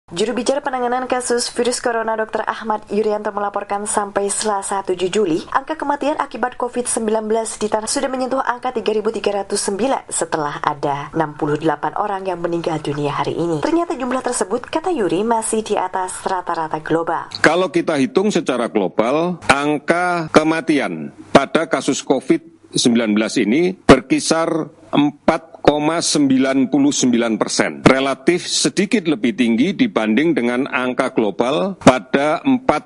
Juru bicara penanganan kasus virus corona Dr. Ahmad Yuryanto melaporkan sampai Selasa 7 Juli, angka kematian akibat COVID-19 di tanah sudah menyentuh angka 3.309 setelah ada 68 orang yang meninggal dunia hari ini. Ternyata jumlah tersebut, kata Yuri, masih di atas rata-rata global. Kalau kita hitung secara global, angka kematian pada kasus COVID-19 ini berkisar 4,99%, relatif sedikit lebih tinggi dibanding dengan angka global pada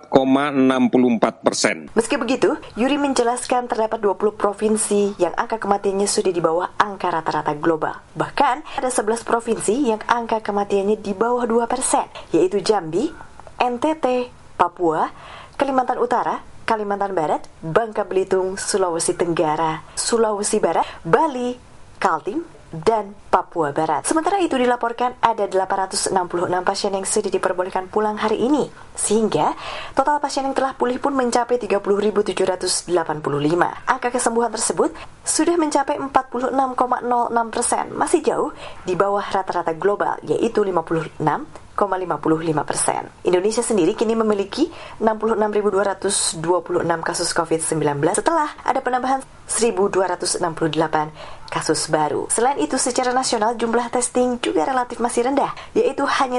4,64%. Meski begitu, Yuri menjelaskan terdapat 20 provinsi yang angka kematiannya sudah di bawah angka rata-rata global. Bahkan, ada 11 provinsi yang angka kematiannya di bawah 2%, yaitu Jambi, NTT, Papua, Kalimantan Utara, Kalimantan Barat, Bangka Belitung, Sulawesi Tenggara, Sulawesi Barat, Bali, Kaltim, dan Papua Barat. Sementara itu dilaporkan ada 866 pasien yang sudah diperbolehkan pulang hari ini, sehingga total pasien yang telah pulih pun mencapai 30.785. Angka kesembuhan tersebut sudah mencapai 46,06%, masih jauh di bawah rata-rata global, yaitu 56,55%. Indonesia sendiri kini memiliki 66.226 kasus COVID-19 setelah ada penambahan 1.268 kasus baru. Selain itu, secara nasional jumlah testing juga relatif masih rendah, yaitu hanya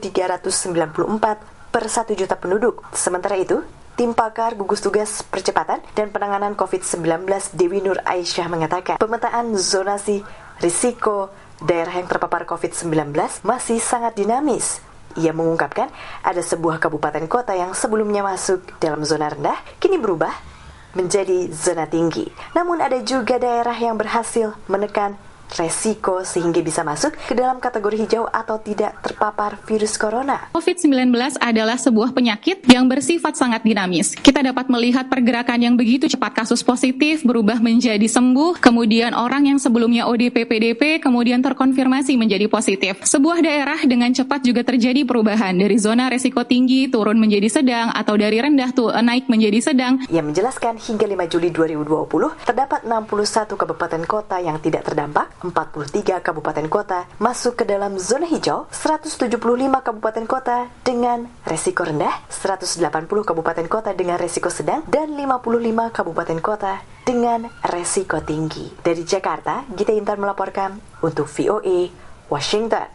3.394 per 1 juta penduduk. Sementara itu, Tim pakar gugus tugas percepatan dan penanganan COVID-19 Dewi Nur Aisyah mengatakan pemetaan zonasi risiko daerah yang terpapar COVID-19 masih sangat dinamis. Ia mengungkapkan ada sebuah kabupaten kota yang sebelumnya masuk dalam zona rendah, kini berubah menjadi zona tinggi. Namun ada juga daerah yang berhasil menekan resiko sehingga bisa masuk ke dalam kategori hijau atau tidak terpapar virus corona. COVID-19 adalah sebuah penyakit yang bersifat sangat dinamis. Kita dapat melihat pergerakan yang begitu cepat, kasus positif berubah menjadi sembuh, kemudian orang yang sebelumnya ODP PDP kemudian terkonfirmasi menjadi positif. Sebuah daerah dengan cepat juga terjadi perubahan dari zona resiko tinggi turun menjadi sedang atau dari rendah naik menjadi sedang. Ia menjelaskan hingga 5 Juli 2020 terdapat 61 kabupaten kota yang tidak terdampak, 43 kabupaten kota masuk ke dalam zona hijau, 175 kabupaten kota dengan resiko rendah, 180 kabupaten kota dengan resiko sedang, dan 55 kabupaten kota dengan resiko tinggi. Dari Jakarta, Gita Intan melaporkan untuk VOA Washington.